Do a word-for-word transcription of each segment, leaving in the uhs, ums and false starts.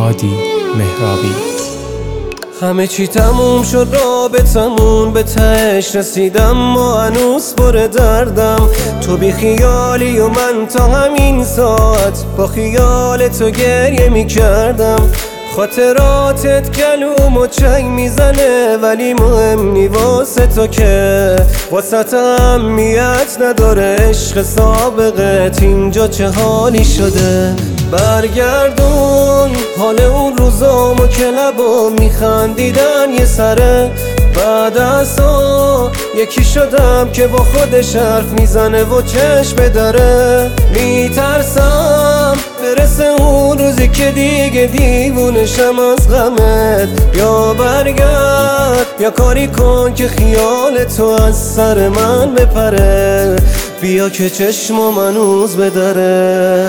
هادی مهرابی. همه چی تموم شد، رابطمون به تهش رسیدم، ما هنوز پر دردم. تو بی خیالی و من تا همین ساعت با خیال تو گریه می کردم. خاطراتت گلوم و چنگ میزنه، ولی مهم نی واسه تو که واسه اهمیت نداره. عشق سابقت اینجا چه حالی شده؟ برگردون حال اون روزامو که لبا میخندیدن یه سره. بعد از تو یکی شدم که با خودش حرف میزنه و چشم داره. میترسم برسه اون روزی که دیگه دیوونشم از غمت. یا برگرد یا کاری کن که خیال تو از سر من بپره. بیا که چشمم هنوز بدره.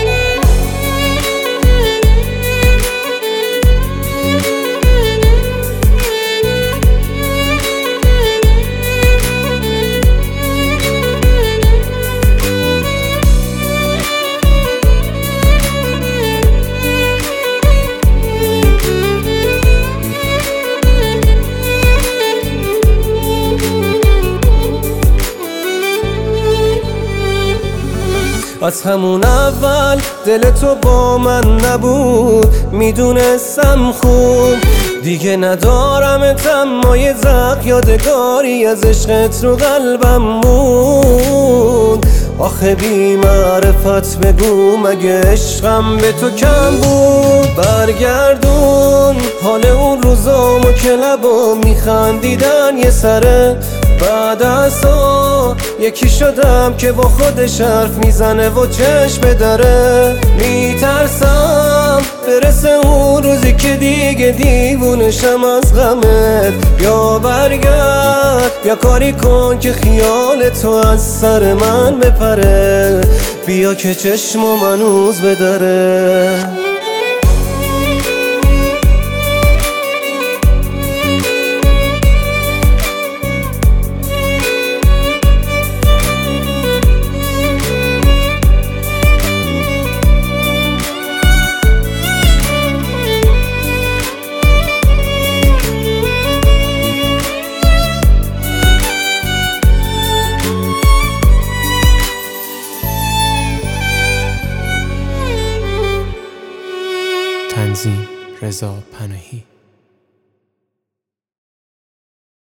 از همون اول دل تو با من نبود، میدونستم خوب دیگه ندارمت، اما یه زخم یادگاری از عشقت رو قلبم موند. آخه بی معرفت بگو مگه عشقم به تو کم بود؟ برگردون حال اون روزامو که لبا میخندیدن یه سره. بعد از تو یکی شدم که با خودش حرف میزنه و چشم داره. میترسم برسه اون روزی که دیگه دیوونشم از غمت. یا برگرد یا کاری کن که خیال تو از سر من بپره. بیا که چشمم هنوز بدره. تنظیم رضا پناهی.